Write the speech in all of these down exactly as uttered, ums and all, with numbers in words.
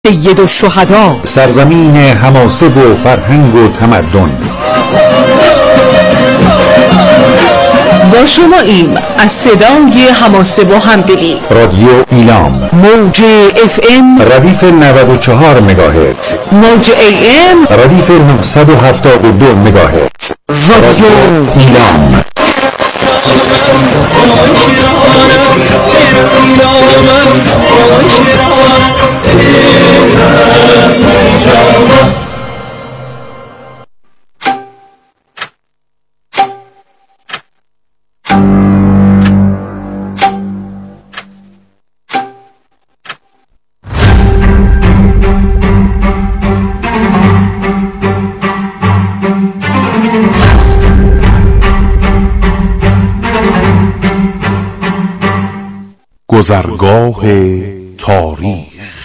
سید الشهدا، سرزمین حماسه و فرهنگ و تمدن. با شما ایم از صدای حماسه و همدلی رادیو ایلام، موج اف ام ردیف نود و چهار مگاهرتز، موج ای ام ردیف نهصد و هفتاد و دو مگاهرتز. رادیو ایلام. گذرگاه تاریخ.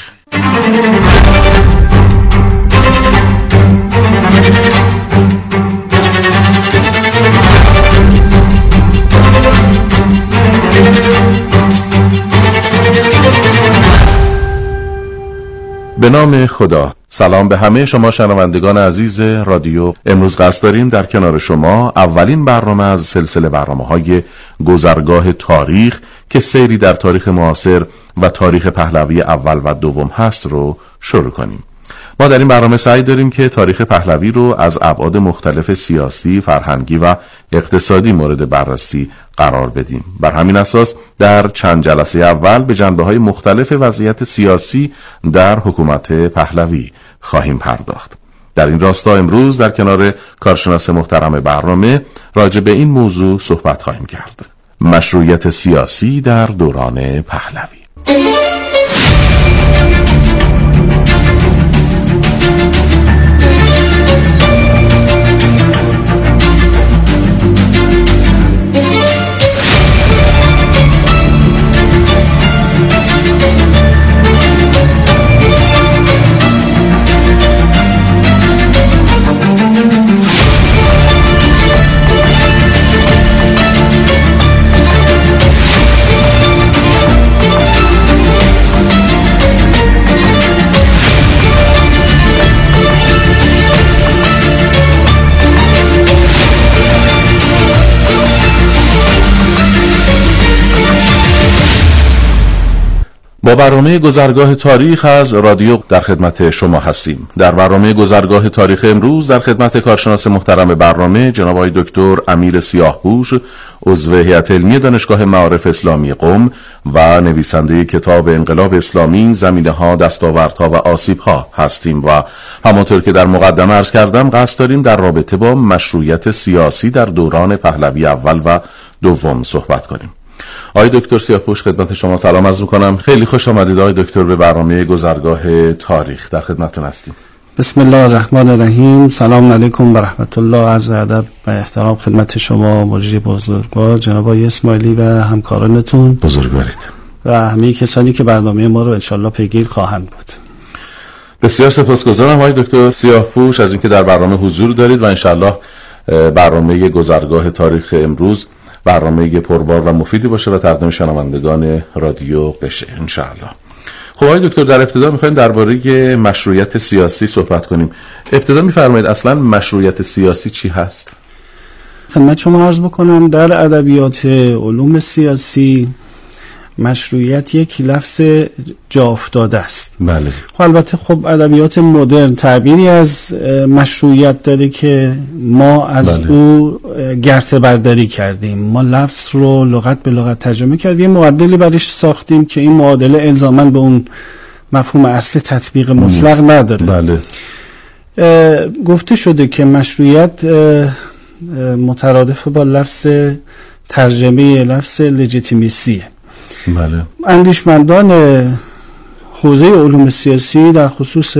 به نام خدا. سلام به همه شما شنوندگان عزیز رادیو. امروز قصد داریم در کنار شما اولین برنامه از سلسله برنامه‌های گذرگاه تاریخ که سیری در تاریخ معاصر و تاریخ پهلوی اول و دوم هست رو شروع کنیم. ما در این برنامه سعی داریم که تاریخ پهلوی رو از ابعاد مختلف سیاسی، فرهنگی و اقتصادی مورد بررسی قرار بدیم. بر همین اساس در چند جلسه اول به جنبه‌های مختلف وضعیت سیاسی در حکومت پهلوی خواهیم پرداخت. در این راستا امروز در کنار کارشناس محترم برنامه راجع به این موضوع صحبت خواهیم کرد. مشروعیت سیاسی در دوران پهلوی. با برنامه گذرگاه تاریخ از رادیو در خدمت شما هستیم. در برنامه گذرگاه تاریخ امروز در خدمت کارشناس محترم برنامه جناب آقای دکتر امیر سیاهپوش، عضو هیئت علمی دانشگاه معارف اسلامی قم و نویسنده کتاب انقلاب اسلامی، زمینه‌ها، دستاوردها و آسیب‌ها هستیم و همانطور که در مقدمه عرض کردم قصد داریم در رابطه با مشروعیت سیاسی در دوران پهلوی اول و دوم صحبت کنیم. آقای دکتر سیاهپوش، خدمت شما سلام عرض می‌کنم. خیلی خوش آمدید آقای دکتر به برنامه گذرگاه تاریخ. در خدمتتون هستیم. بسم الله الرحمن الرحیم. سلام علیکم و رحمت الله. عرض ادب و احترام خدمت شما مجری بزرگوار جناب آقای اسماعیلی و همکارانتون. بزرگوارید. و همه کسانی که برنامه ما رو انشالله پیگیر خواهند بود. بسیار سپاسگزارم آقای دکتر سیاهپوش از اینکه در برنامه حضور دارید و انشالله برنامه گذرگاه تاریخ امروز برنامه پربار و مفیدی باشه و تقدیم شنوندگان رادیو بشه انشاءالله. خب آقای دکتر، در ابتدا می‌خوایم درباره مشروعیت سیاسی صحبت کنیم. ابتدا می‌فرمایید اصلا مشروعیت سیاسی چی هست؟ خدمت شما عرض بکنم در ادبیات علوم سیاسی مشروعیت یک لفظ جا افتاده است. بله. خب البته خب ادبیات مدرن تعبیری از مشروعیت داره که ما از بله. او گرته برداری کردیم. ما لفظ رو لغت به لغت ترجمه کردیم، معادلی برش ساختیم که این معادله الزاماً به اون مفهوم اصل تطبیق مطلق نداره. بله. گفته شده که مشروعیت مترادف با لفظ ترجمه لفظ لجیتیمیسیه. بله. اندیشمندان حوزه علوم سیاسی در خصوص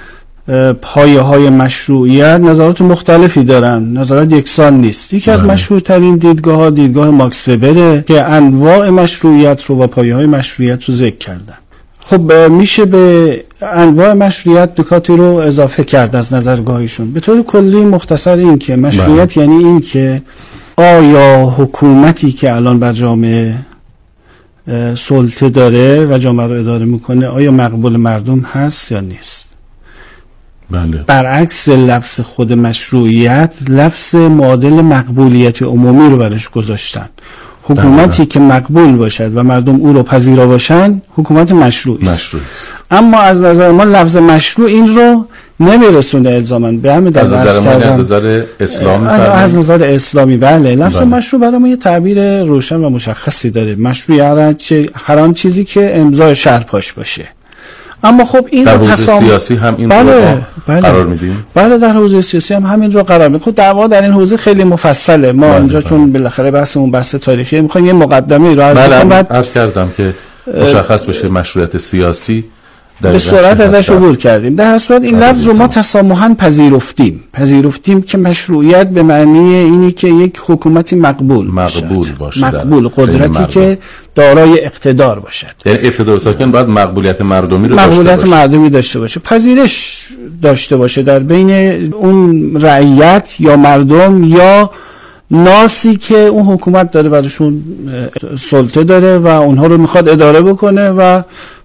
پایه های مشروعیت نظرات مختلفی دارن، نظرات یکسان نیست. یکی از مشهورترین دیدگاه ها دیدگاه ماکس وبره که انواع مشروعیت رو و پایه های مشروعیت رو ذکر کردن. خب میشه به انواع مشروعیت نکاتی رو اضافه کرد از نظرگاهیشون. به طور کلی مختصر این که مشروعیت یعنی این که آیا حکومتی که الان بر جامعه سلطه داره و جامعه رو اداره میکنه آیا مقبول مردم هست یا نیست. بله. برعکس لفظ خود مشروعیت، لفظ معادل مقبولیت عمومی رو برش گذاشتن. حکومتی که مقبول باشد و مردم او رو پذیرا باشند حکومت مشروعی است. مشروع. اما از نظر ما لفظ مشروع این رو نمیرسونه الزاماً به همین از نظر ما از نظر اسلامی از نظر اسلامی بله لفظ بله. مشروع برای ما یه تعبیر روشن و مشخصی داره. مشروع هر آن چیزی که امضای شهر پاش باشه. اما خب این در حوزه تسام... سیاسی هم این بله، رو بله. قرار میدیم. بله در حوزه سیاسی هم همین رو قرار میدیم. خب دعوا در این حوزه خیلی مفصله. ما اینجا بله. چون بالاخره بحثمون بحث تاریخی میخوایم یه مقدمه رو عرض کنم. بعد عرض کردم که مشخص بشه مشروعیت سیاسی به سرعت ازش عبور کردیم. در هر صورت این لفظ رو ما تسامحاً پذیرفتیم. پذیرفتیم که مشروعیت به معنی اینی که یک حکومتی مقبول مقبول باشه. مقبول قدرتی که دارای اقتدار باشد. یعنی اقتدار ساکن باید مقبولیت مردمی رو داشته باشه. مقبولیت مردمی داشته باشه. پذیرش داشته باشه در بین اون رعیت یا مردم یا ناسی که اون حکومت داره براشون سلطه داره و اونها رو میخواد اداره بکنه و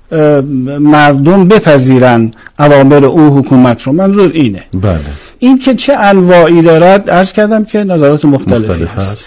مردم بپذیرن اوامر او حکومت رو. منظور اینه. بله. این که چه انواعی دارد عرض کردم که نظرات مختلفی مختلف هست.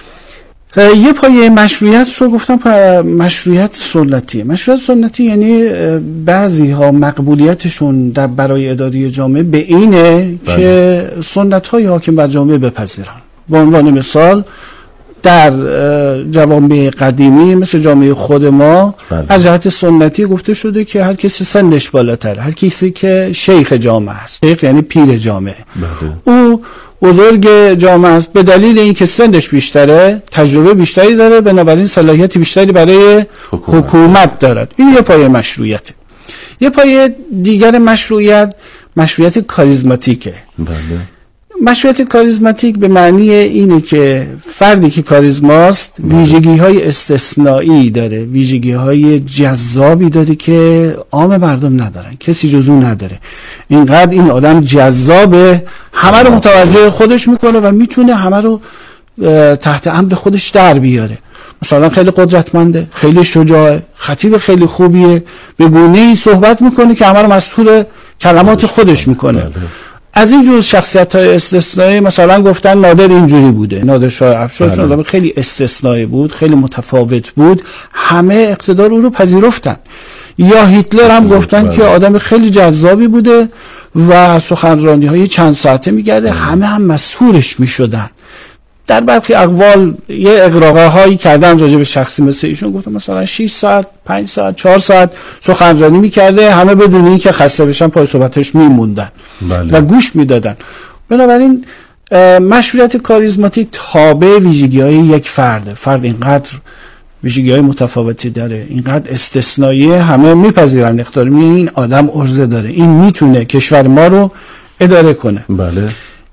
بله. یه پایه مشروعیت رو گفتم مشروعیت سنتی. مشروعیت سنتی یعنی بعضی ها مقبولیتشون در برای اداره جامعه به اینه بله. که سنت های حاکم بر جامعه بپذیرن. به عنوان مثال در جوامع قدیمی مثل جامعه خود ما بله. از جهت سنتی گفته شده که هر کسی سنش بالاتر، هر کسی که شیخ جامعه است، شیخ یعنی پیر جامعه بله. او بزرگ جامعه است به دلیل اینکه سنش بیشتره، تجربه بیشتری داره، بنابراین صلاحیت بیشتری برای حکومت, حکومت دارد. این یه پایه مشروعیته. یه پایه دیگر مشروعیت مشروعیت کاریزماتیکه. بله. مشروعیت کاریزماتیک به معنی اینه که فردی که کاریزماست ویژگی های استثنایی داره، ویژگی های جذابی داره که عام مردم ندارن، کسی جز اون نداره. اینقدر این آدم جذابه، همه رو متوجه خودش میکنه و میتونه همه رو تحت امر خودش در بیاره. مثلا خیلی قدرتمنده، خیلی شجاعه، خطیب خیلی خوبیه، به گونه‌ای صحبت میکنه که همه رو مسئول کلمات خودش میکنه. از این جور شخصیت‌های استثنایی مثلا گفتن نادر اینجوری بوده، نادر شاه افشار آدم خیلی استثنایی بود، خیلی متفاوت بود، همه اقتدار او رو پذیرفتن. یا هیتلر هم گفتن بله. که آدم خیلی جذابی بوده و سخنرانی‌های چند ساعته می‌کرده، همه هم مسحورش می‌شدن. در برخی اقوال یه اغراقه هایی کردن راجع به شخصی مثل ایشون، گفتم مثلا شش ساعت، پنج ساعت، چهار ساعت سخنرانی میکرده، همه بدون این که خسته بشن پای صحبتش میموندن بله. و گوش میدادن. بنابراین مشروعیت کاریزماتیک تابع ویژگی های یک فرده. فرد اینقدر ویژگی های متفاوتی داره، اینقدر استثنایی، همه میپذیرن اختیار می این آدم ارزه داره، این میتونه کشور ما رو اداره کنه. بله.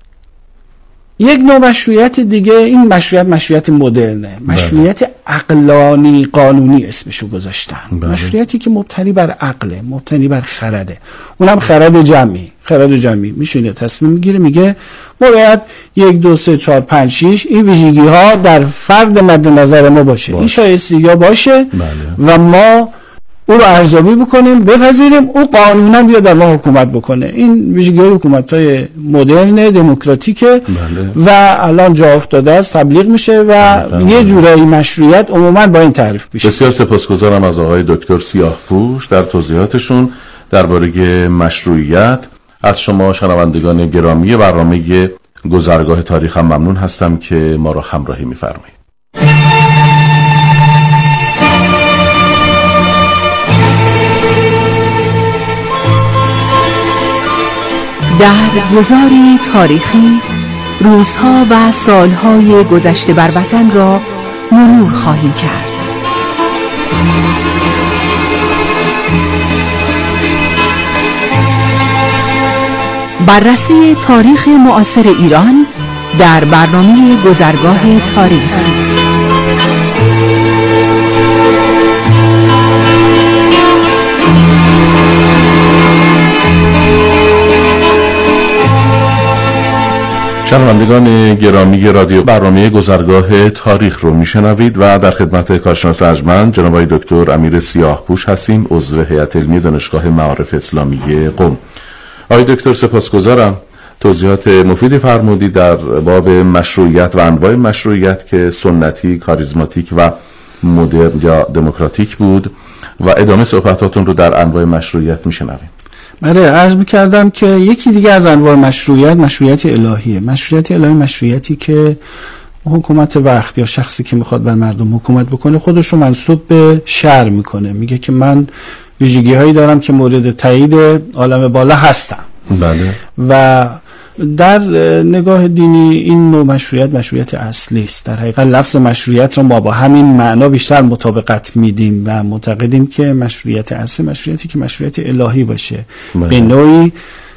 یک نوع مشروعیت دیگه، این مشروعیت مشروعیت مدرنه، مشروعیت بله. عقلانی قانونی اسمشو گذاشتن. بله. مشروعیتی که مبتنی بر عقله، مبتنی بر خرده، اونم خرد جمعی. خرد جمعی میشینه تصمیم میگیره میگه ما باید یک دو سه چهار پنج شش این ویژگی ها در فرد مد نظر ما باشه, باشه. این شایستی یا باشه بله. و ما او رو ارزیابی بکنیم، بپذیریم، او قانونا بیاد بر ما حکومت بکنه. این ویژگی های حکومت‌های مدرن دموکراتیکه بله. و الان جا افتاده است، تبلیغ میشه و بله. یه جورایی مشروعیت عموما با این تعریف میشه. بسیار سپاسگزارم از آقای دکتر سیاهپوش در توضیحاتشون درباره مشروعیت. از شما شنوندگان گرامی برنامه گذرگاه تاریخ هم ممنون هستم که ما را همراهی می‌فرمایید. در گذاری تاریخی روزها و سالهای گذشته بر وطن را مرور خواهیم کرد. بررسی تاریخ معاصر ایران در برنامه گذرگاه تاریخ. شنوندگان گرامی رادیو، برنامه گذرگاه تاریخ رو میشنوید و در خدمت کارشناس ارجمند جناب آقای دکتر امیر سیاهپوش هستیم، عضو هیئت علمی دانشگاه معارف اسلامی قم. آقای دکتر سپاسگزارم، توضیحات مفیدی فرمودید در باب مشروعیت و انواع مشروعیت که سنتی، کاریزماتیک و مدرن یا دموکراتیک بود و ادامه صحبتاتون رو در انواع مشروعیت میشنویم. بله، عرض می‌کردم که یکی دیگه از انواع مشروعیت مشروعیت الهیه. مشروعیت الهی مشروعیتی که حکومت وقت یا شخصی که میخواد بر مردم حکومت بکنه خودش رو منسوب به شرع میکنه، میگه که من ویژگی هایی دارم که مورد تایید عالم بالا هستم. بله. و در نگاه دینی این نوع مشروعیت مشروعیت اصلی است. در حقیقت لفظ مشروعیت را ما با همین معنا بیشتر مطابقت میدیم و معتقدیم که مشروعیت اصلی مشروعیتی که مشروعیت الهی باشه، به نوعی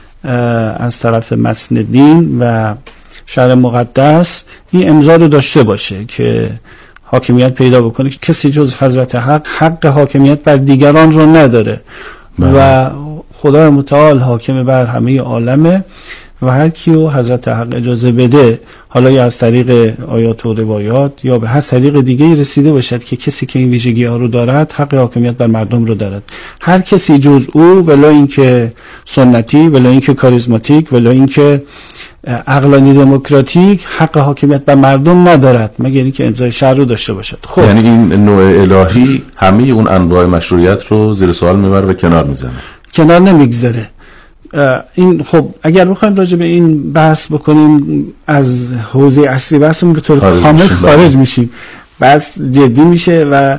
از طرف متن دین و شرع مقدس این امضا رو داشته باشه که حاکمیت پیدا بکنه که کسی جز حضرت حق حق حاکمیت بر دیگران رو نداره. بله. و خدای متعال حاکم بر همه عالمه و هر کیو حضرت حق اجازه بده، حالا یا از طریق آیات و روایات یا به هر طریق دیگه رسیده باشد که کسی که این ویژگی ها رو دارد حق حاکمیت بر مردم رو دارد. هر کسی جز او، ولا اینکه سنتی، ولا اینکه کاریزماتیک، ولا اینکه عقلانی دموکراتیک، حق حاکمیت بر مردم ندارد مگر اینکه امضای شرع رو داشته باشد. خب یعنی این نوع الهی همه اون انواع مشروعیت رو زیر سوال میبره و کنار میزنه، کنار نمیگذاره. این خب اگر بخوایم راجع به این بحث بکنیم از حوزه اصلی بحثمون به طور کامل خارج میشیم، بحث جدی میشه و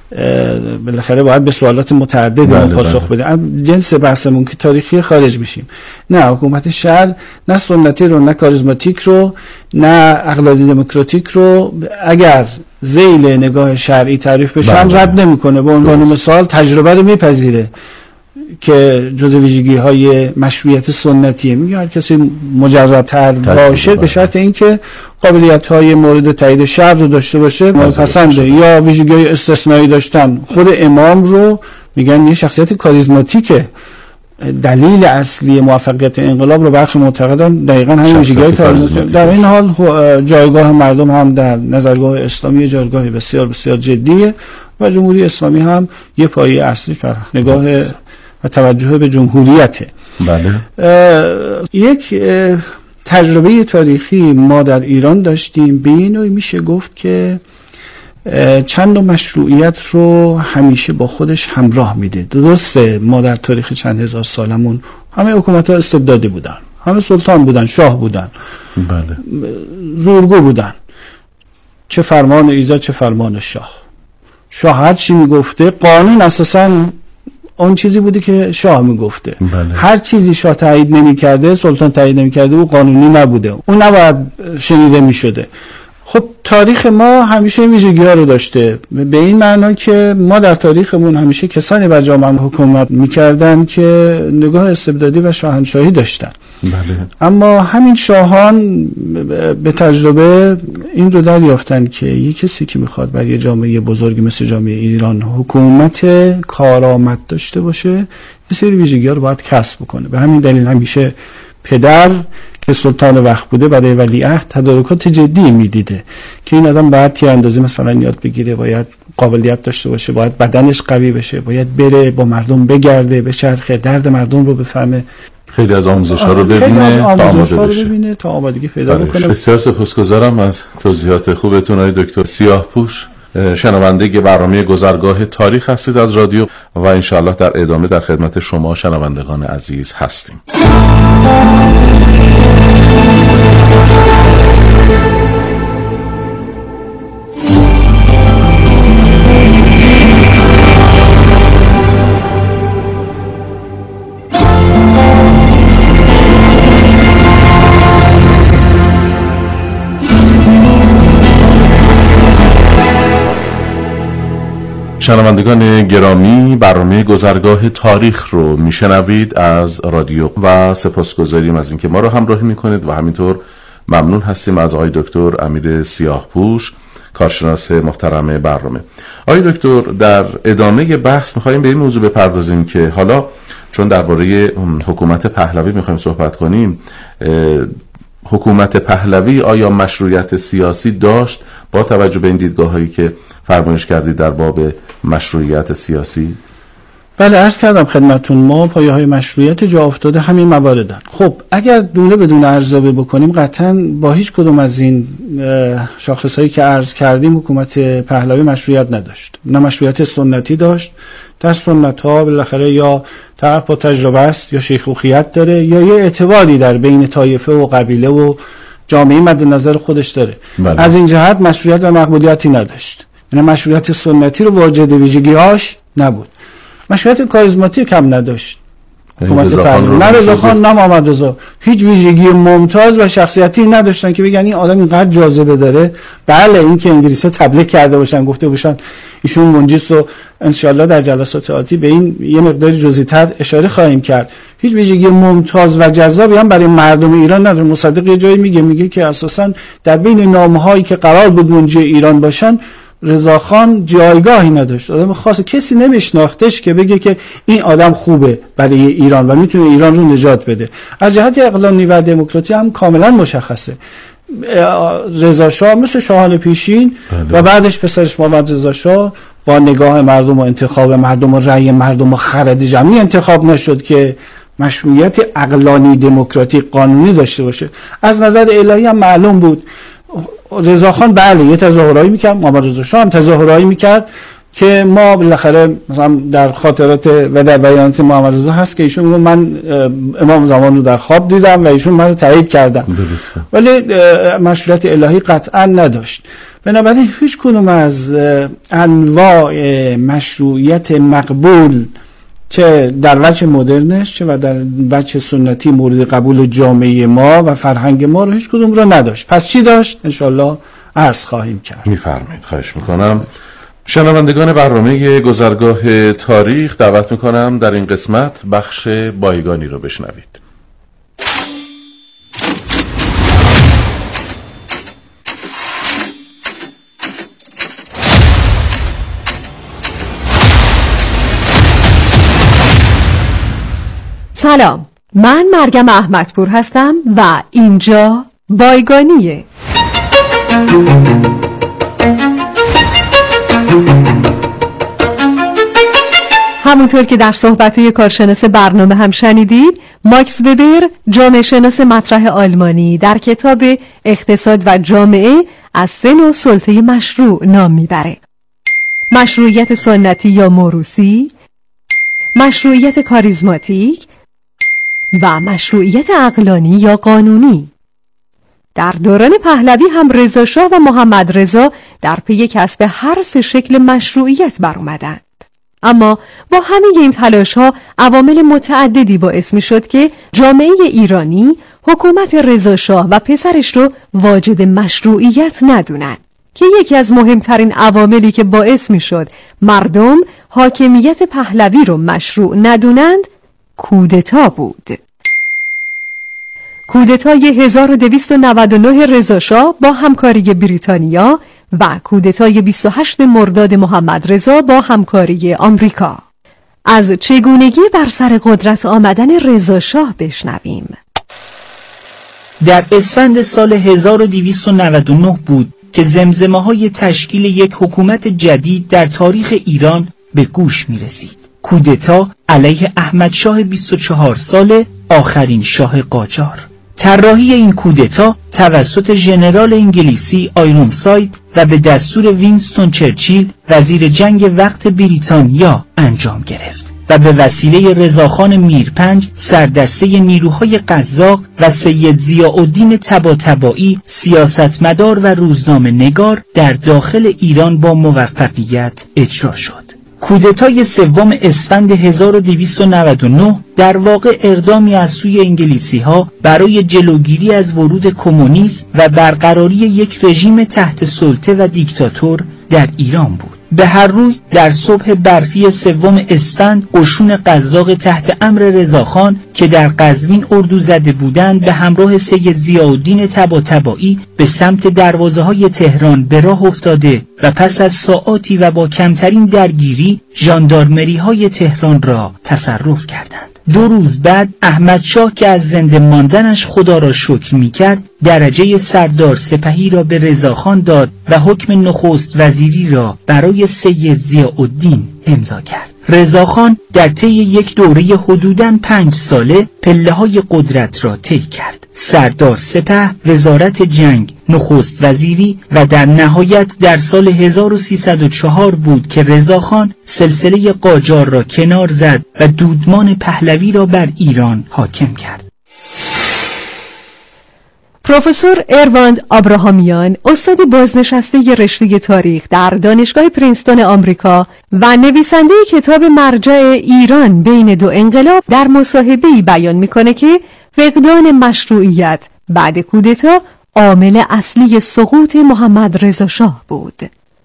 بالاخره باید به سوالات متعددی پاسخ بدیم. جنس بحثمون که تاریخی خارج میشیم. نه حکومت شرع نه سنتی رو، نه کاریزماتیک رو، نه عقلانی دموکراتیک رو اگر ذیل نگاه شرعی تعریف بشن رد نمیکنه. به عنوان مثال تجربه رو میپذیره که جزء ویژگی های مشروعیت سنتیه. میگه هر کسی مجرب‌تر باشه به شرط اینکه قابلیت های مورد تایید شرع رو داشته باشه پسنده، یا ویژگی های استثنایی داشتن. خود امام رو میگن یه شخصیت کاریزماتیکه. دلیل اصلی موفقیت انقلاب رو برخی معتقدان دقیقاً همین ویژگی‌های کاریزماتیک. در این حال جایگاه مردم هم در نظرگاه اسلامی جایگاه بسیار بسیار جدیه و جمهوری اسلامی هم یه پایه اصلی بر نگاه و توجه به جمهوریته. بله. یک تجربه تاریخی ما در ایران داشتیم، به این نوعی میشه گفت که چند مشروعیت رو همیشه با خودش همراه میده. درسته ما در تاریخ چند هزار سالمون همه حکومت‌ها استبدادی بودن، همه سلطان بودن، شاه بودن، بله، زورگو بودن، چه فرمان ایزا چه فرمان شاه. شاه هر چی میگفته قانون اساساً اون چیزی بوده که شاه میگفته. بله. هر چیزی شاه تایید نمی‌کرده، سلطان تایید نمی‌کرده و قانونی نبوده، اون نباید شنیده می‌شده. خب تاریخ ما همیشه این ویژگی‌ها رو داشته، به این معنا که ما در تاریخمون همیشه کسانی بر جامعه حکومت می‌کردن که نگاه استبدادی و شاهنشاهی داشتن. بله. اما همین شاهان به تجربه این رو دریافتن که یک کسی که میخواد بر یه جامعه بزرگی مثل جامعه ایران حکومت کارآمد داشته باشه یه سری ویژگی‌ها رو باید کسب بکنه. به همین دلیل همیشه پدر که سلطان وقت بوده برای ولیعهد تدارکات جدی میدیده که این آدم باید تیراندازی مثلا یاد بگیره، باید قابلیت داشته باشه، باید بدنش قوی بشه، باید بره با مردم بگرده، بچرخه، درد مردم رو بفهمه، خیلی از آموزش‌ها رو ببینه تا آماده بشه، ببینه تا آمادگی پیدا بکنه. بسیار سپاسگزارم از توضیحات خوبتون آقای دکتر سیاهپوش. شنونده برنامه گذرگاه تاریخ هستید از رادیو و انشاءالله در ادامه در خدمت شما شنوندگان عزیز هستیم. شنوندگان گرامی، برنامه گذرگاه تاریخ رو میشنوید از رادیو و سپاسگزاریم از اینکه ما رو همراهی میکنید و همینطور ممنون هستیم از آقای دکتر امیر سیاهپوش، کارشناس محترم برنامه. آقای دکتر، در ادامه بحث میخوایم به این موضوع بپردازیم که حالا چون درباره حکومت پهلوی میخوایم صحبت کنیم، حکومت پهلوی آیا مشروعیت سیاسی داشت با توجه به این دیدگاه‌هایی که فرمایش کردید در باب مشروعیت سیاسی؟ بله، عرض کردم خدمتون، ما پایه‌های مشروعیت جا افتاده همین مواردن. خب اگر دونه بدون ارزیابی بکنیم، قطعاً با هیچ کدوم از این شاخصهایی که عرض کردیم حکومت پهلوی مشروعیت نداشت. نه مشروعیت سنتی داشت. در سنت ها بالاخره یا طرف با تجربه است یا شیخوخیت داره یا یه اعتباری در بین طایفه و قبیله و جامعه مد نظر خودش داره. بله. از این جهت مشروعیت و مقبولیتی نداشت. یعنی مشروعیت سنتی رو واجد ویژگی‌هاش نبود. مشروعیت کاریزماتیک هم نداشت حکومت پهلوی. نه رضاخان نه محمد رضا هیچ ویژگی ممتاز و شخصیتی نداشتن که بگن این آدم اینقدر جاذبه داره. بله، این که انگلیس‌ها تبلیغ کرده باشن، گفته باشن ایشون منجیست و انشالله در جلسات آتی به این یه مقدار جزئی‌تر اشاره خواهیم کرد، هیچ ویژگی ممتاز و جذابی هم برای مردم ایران نداره. مصدق یه جایی میگه میگه که اساساً در بین نامه‌هایی که قرار بود منجی ایران باشن رضاخان جایگاهی نداشت. آدم خاص کسی نمیشناختش که بگه که این آدم خوبه برای ایران و میتونه ایران رو نجات بده. از جهت اقلانی و دموکراسی هم کاملا مشخصه. رضا شاه مثل شاهان پیشین بله. و بعدش پسرش محمد رضا شاه با نگاه مردم و انتخاب مردم و رأی مردم و خرد جمعی انتخاب نشد که مشروعیت اقلانی دموکراتیک قانونی داشته باشه. از نظر الهی هم معلوم بود. رضاخان بله یه تظاهرایی میکرد، محمد رضا شاه هم تظاهرایی میکرد که ما بالاخره مثلا در خاطرات و در بیانات محمد رضا هست که ایشون میگه من امام زمان رو در خواب دیدم و ایشون من رو تایید کردن، ولی مشروعیت الهی قطعا نداشت. بنابراین هیچ کدوم از انواع مشروعیت مقبول چه در وجه مدرنش چه و در وجه سنتی مورد قبول جامعه ما و فرهنگ ما رو هیچ کدوم رو نداشت. پس چی داشت؟ انشالله عرض خواهیم کرد. میفرمایید. خواهش میکنم. شنوندگان برنامه گذرگاه تاریخ دعوت میکنم در این قسمت بخش بایگانی رو بشنوید. سلام، من مریم احمدپور هستم و اینجا بایگانیه. همونطور که در صحبت‌های کارشناس برنامه هم شنیدید، ماکس وبر جامعه شناس مطرح آلمانی در کتاب اقتصاد و جامعه از سه نوع سلطه مشروع نام میبره: مشروعیت سنتی یا موروثی، مشروعیت کاریزماتیک و مشروعیت عقلانی یا قانونی. در دوران پهلوی هم رضا شاه و محمد رضا در پی کسب هر سه شکل مشروعیت بر اومدند. اما با همه این تلاش‌ها عوامل متعددی باعث می‌شد که جامعه ایرانی حکومت رضا شاه و پسرش رو واجد مشروعیت ندونن که یکی از مهمترین عواملی که باعث می‌شد مردم حاکمیت پهلوی رو مشروع ندونند کودتا بود. کودتای هزار و دویست و نود و نه رضا شاه با همکاری بریتانیا و کودتای بیست و هشتم مرداد محمد رضا با همکاری آمریکا. از چگونگی بر سر قدرت آمدن رضا شاه بشنویم. در اسفند سال هزار و دویست و نود و نه بود که زمزمه‌های تشکیل یک حکومت جدید در تاریخ ایران به گوش می رسید. کودتا علیه احمد شاه بیست و چهار ساله، آخرین شاه قاجار. طراحی این کودتا توسط ژنرال انگلیسی آیرونساید و به دستور وینستون چرچیل وزیر جنگ وقت بریتانیا انجام گرفت و به وسیله رضاخان میرپنج سردسته نیروهای قزاق و سید ضیاءالدین طباطبایی سیاستمدار و روزنامه نگار در داخل ایران با موفقیت اجرا شد. کودتای سوم اسفند هزار و دویست و نود و نه در واقع اقدامی از سوی انگلیسی‌ها برای جلوگیری از ورود کمونیسم و برقراری یک رژیم تحت سلطه و دیکتاتور در ایران بود. به هر روی در صبح برفی سوم اسفند قشون قزاق تحت امر رضاخان که در قزوین اردو زده بودند به همراه سید ضیاءالدین طباطبایی به سمت دروازه‌های تهران به راه افتاده و پس از ساعاتی و با کمترین درگیری ژاندارمری‌های تهران را تصرف کردند. دو روز بعد احمد شاه که از زنده ماندنش خدا را شکر می کرد درجه سردار سپهی را به رضاخان داد و حکم نخست وزیری را برای سید ضیاءالدین امضا کرد. رضاخان در طی یک دوره حدوداً پنج ساله پله های قدرت را طی کرد. سردار سپه، وزارت جنگ، نخست وزیری و در نهایت در سال هزار و سیصد و چهار بود که رضاخان سلسله قاجار را کنار زد و دودمان پهلوی را بر ایران حاکم کرد. پروفسور ارواند آبراهامیان، استاد بازنشسته رشته تاریخ در دانشگاه پرینستون آمریکا و نویسنده کتاب مرجع ایران بین دو انقلاب، در مصاحبه‌ای بیان می‌کنه که فقدان مشروعیت بعد کودتا عامل اصلی سقوط محمد رضا شاه بود.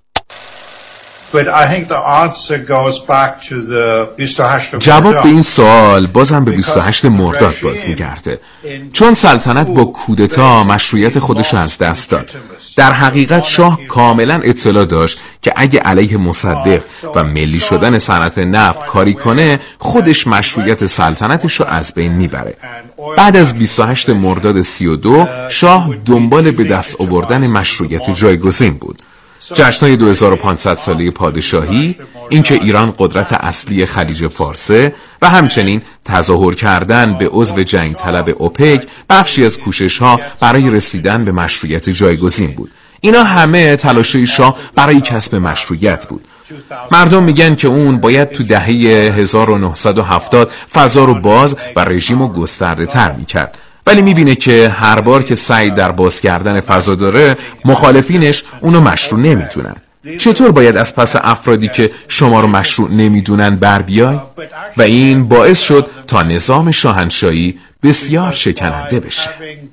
جواب به این سوال بازم به بیست و هشتم مرداد باز می‌گرده، چون سلطنت با کودتا مشروعیت خودش از دست داد. در حقیقت شاه کاملا اطلاع داشت که اگه علیه مصدق و ملی شدن صنعت نفت کاری کنه خودش مشروعیت سلطنتش رو از بین میبره. بعد از بیست و هشتم مرداد سی و دو شاه دنبال به دست آوردن مشروعیت جایگزین بود. جشن‌های دو هزار و پانصد ساله پادشاهی، اینکه ایران قدرت اصلی خلیج فارسه و همچنین تظاهر کردن به عضو جنگ طلب اوپک بخشی از کوشش‌ها برای رسیدن به مشروعیت جایگزین بود. اینا همه تلاش‌های شاه برای کسب مشروعیت بود. مردم میگن که اون باید تو دهه هزار و نهصد و هفتاد فضا رو باز و رژیم رو گسترده تر میکرد، ولی میبینه که هر بار که سعی در باز کردن فضا داره مخالفینش اونو مشروع نمیدونن. چطور باید از پس افرادی که شما رو مشروع نمیدونن بر بیای؟ و این باعث شد تا نظام شاهنشاهی بسیار شکننده بشه.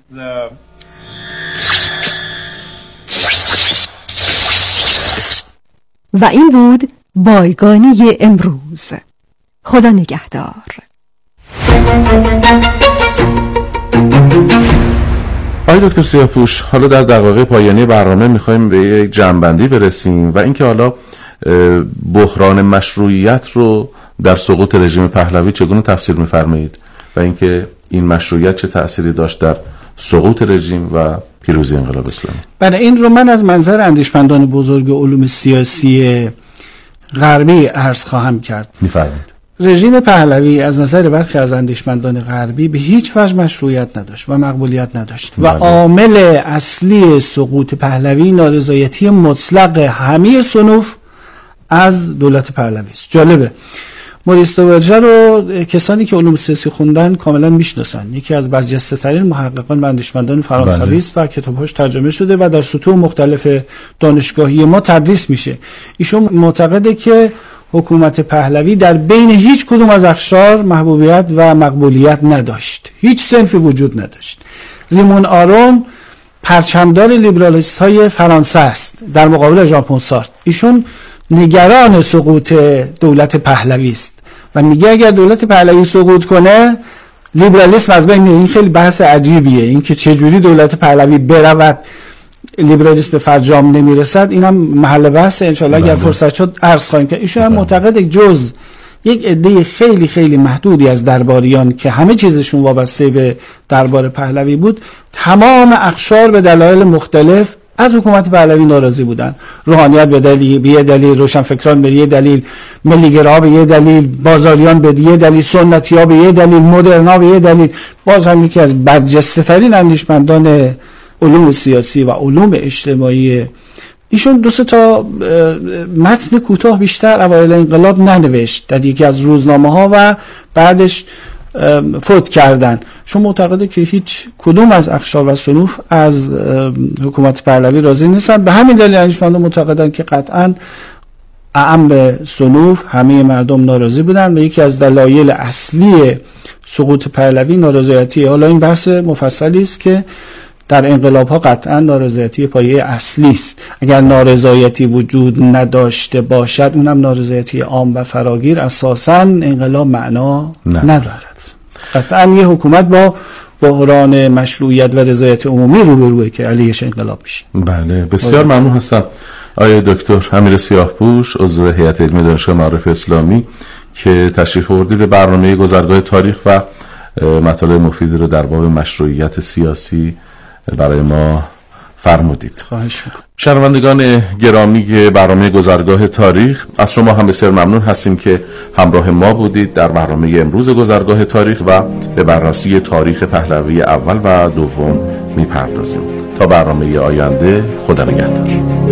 و این بود بایگانی امروز. خدا نگهدار. آقای دکتر سیاهپوش، حالا در دقایق پایانی برنامه میخوایم به یک جمع‌بندی برسیم و اینکه حالا بحران مشروعیت رو در سقوط رژیم پهلوی چگونه تفسیر میفرمایید و اینکه این مشروعیت چه تأثیری داشت در سقوط رژیم و پیروزی انقلاب اسلامی؟ برای این رو من از منظر اندیشمندان بزرگ علوم سیاسی غربی عرض خواهم کرد. میفرمایید. رژیم پهلوی از نظر برخی از اندیشمندان غربی به هیچ وجه مشروعیت نداشت و مقبولیت نداشت و عامل اصلی سقوط پهلوی نارضایتی مطلق همه صنوف از دولت پهلوی است. جالبه، موریس دوورژه رو کسانی که علوم سیاسی خوندن کاملا میشناسن. یکی از برجسته ترین محققان و اندیشمندان فرانسوی است و کتابهاش ترجمه شده و در سطوح مختلف دانشگاهی ما تدریس میشه. ایشون معتقده که حکومت پهلوی در بین هیچ کدوم از اقشار محبوبیت و مقبولیت نداشت. هیچ صنفی وجود نداشت. ریمون آرون پرچمدار لیبرالیست های فرانسه است در مقابل ژان پل سارتر. ایشون نگران سقوط دولت پهلوی است و میگه اگر دولت پهلوی سقوط کنه لیبرالیسم از بین میره. این خیلی بحث عجیبیه، این که چه جوری دولت پهلوی برود لیبرالیسم به فرجام نمیرسد، اینم محل بحث ان شاء الله اگر فرصت شد عرض خواهیم کرد. ایشون هم معتقد جز یک عده خیلی خیلی محدودی از درباریان که همه چیزشون وابسته به دربار پهلوی بود، تمام اقشار به دلایل مختلف از حکومت پهلوی ناراضی بودن. روحانیت به دلیل به یه دلیل، روشنفکران به یه دلیل، ملیگراها به یه دلیل، بازاریان به یه دلیل، سنتی‌ها به یه دلیل، مدرن‌ها به یه دلیل. باز هم یکی از برجسته‌ترین اندیشمندان علوم سیاسی و علوم اجتماعی، ایشون دو سه تا متن کوتاه بیشتر اوایل انقلاب ننوشت در یکی از روزنامه‌ها و بعدش فوت کردن. شما معتقده که هیچ کدوم از اقشار و صنوف از حکومت پهلوی راضی نیستن. به همین دلیل اندیشمندان معتقدن که قطعاً اعم صنوف همه مردم ناراضی بودن و یکی از دلایل اصلی سقوط پهلوی نارضایتی. حالا این بحث مفصلی است که در انقلاب ها قطعا نارضایتی پایه اصلی است. اگر نارضایتی وجود نداشته باشد، اونم نارضایتی عام و فراگیر، اساساً انقلاب معنا نه. ندارد. قطعا یه حکومت با بحران مشروعیت و رضایت عمومی روبروه که علیهش انقلاب میشه. بله، بسیار ممنون هستم آقای دکتر امیر سیاهپوش، عضو هیئت علمی دانشگاه معارف اسلامی که تشریف آوردید به برنامه گذرگاه تاریخ و مطالب مفیدی رو در باب مشروعیت سیاسی برای ما فرمودید. خواهش می‌کنم. شنوندگان گرامی برنامه گذرگاه تاریخ، از شما هم بسیار ممنون هستیم که همراه ما بودید در برنامه امروز گذرگاه تاریخ و به بررسی تاریخ پهلوی اول و دوم میپردازیم. تا برنامه آینده، خدا نگهدار.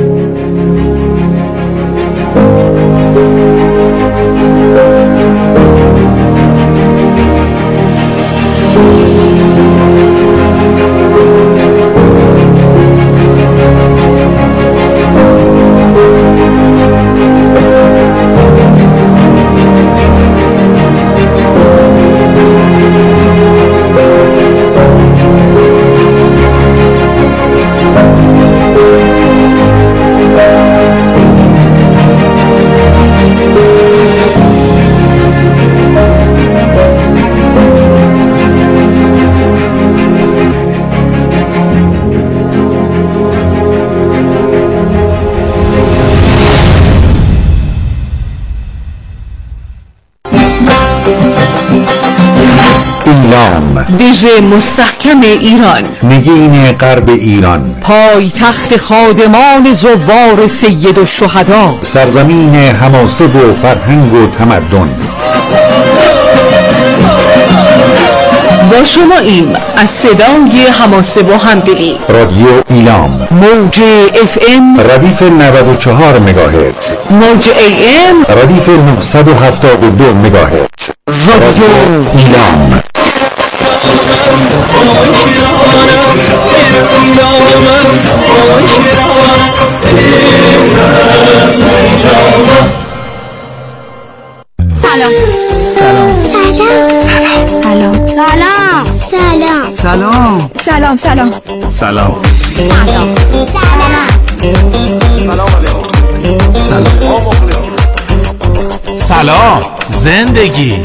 ویژه مستحکم ایران، نگین غرب ایران، پای تخت خادمان زوار سید الشهدا، سرزمین حماسه و فرهنگ و تمدن. با شما ایم از صدای حماسه و همدلی رادیو ایلام، موج اف ام ردیف نود و چهار مگاهرتز، موج ای ام ردیف نهصد و هفتاد و دو مگاهرتز. رادیو ایلام. سلام سلام سلام سلام سلام سلام سلام سلام سلام سلام سلام سلام زندگی.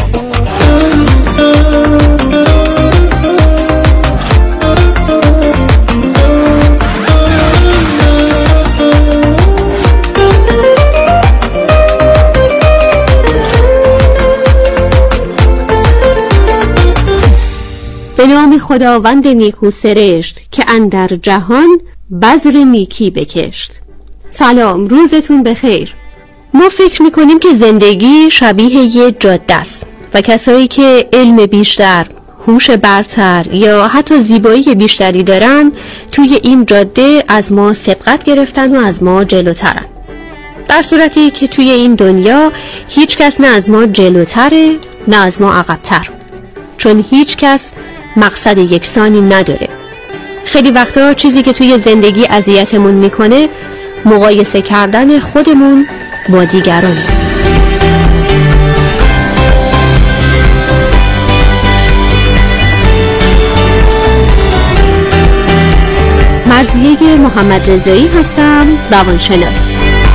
به نام خداوند نیکو سرشت که اندر جهان بذر نیکی بکشت. سلام، روزتون بخیر. ما فکر میکنیم که زندگی شبیه یه جاده است و کسایی که علم بیشتر، هوش برتر یا حتی زیبایی بیشتری دارن توی این جاده از ما سبقت گرفتن و از ما جلوترن، در صورتی که توی این دنیا هیچ کس نه از ما جلوتره نه از ما عقبتر، چون هیچ کس مقصد یکسانی نداره. خیلی وقتا چیزی که توی زندگی اذیتمون میکنه مقایسه کردن خودمون با دیگرانه. مرضیه محمد رضایی هستم، روانشناس.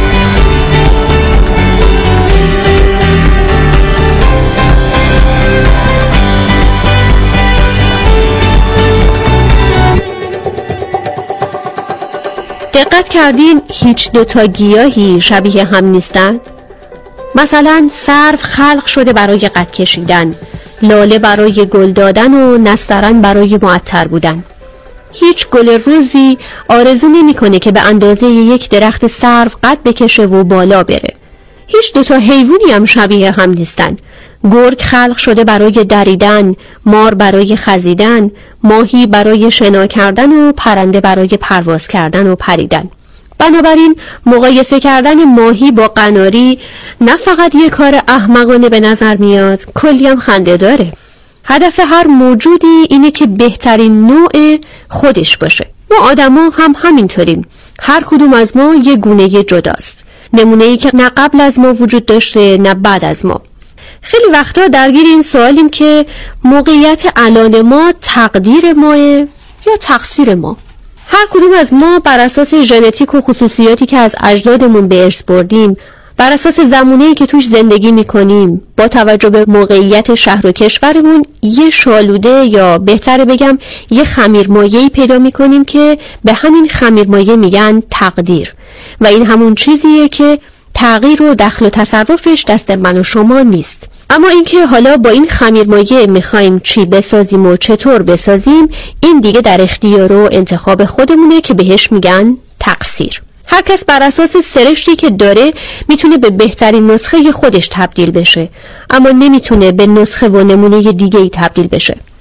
دقت کردین هیچ دوتا گیاهی شبیه هم نیستن؟ مثلا سرو خلق شده برای قد کشیدن، لاله برای گل دادن و نسترن برای معطر بودن. هیچ گل روزی آرزو نمی‌کنه که به اندازه یک درخت سرو قد بکشه و بالا بره. هیچ دوتا حیوانی هم شبیه هم نیستن. گرگ خلق شده برای دریدن، مار برای خزیدن، ماهی برای شنا کردن و پرنده برای پرواز کردن و پریدن. بنابراین مقایسه کردن ماهی با قناری نه فقط یک کار احمقانه به نظر میاد، کلی هم خنده داره. هدف هر موجودی اینه که بهترین نوع خودش باشه. ما آدما هم همینطوریم. هر کدوم از ما یه گونه جداست. نمونه‌ای که نه قبل از ما وجود داشته نه بعد از ما. خیلی وقتا درگیر این سوالیم که موقعیت الان ما تقدیر ماه یا تقصیر ما. هر کدوم از ما بر اساس ژنتیک و خصوصیاتی که از اجدادمون به ارث بردیم، بر اساس زمانه‌ای که توش زندگی می‌کنیم، با توجه به موقعیت شهر و کشورمون یه شالوده یا بهتره بگم یه خمیرمایه‌ای پیدا می‌کنیم که به همین خمیرمایه میگن تقدیر، و این همون چیزیه که تغییر و دخل و تصرفش دست من و شما نیست. اما اینکه حالا با این خمیرمایه میخوایم چی بسازیم و چطور بسازیم، این دیگه در اختیار و انتخاب خودمونه که بهش میگن تقصیر. هر کس بر اساس سرشتی که داره میتونه به بهترین نسخه خودش تبدیل بشه، اما نمیتونه به نسخه و نمونه دیگه ای تبدیل بشه.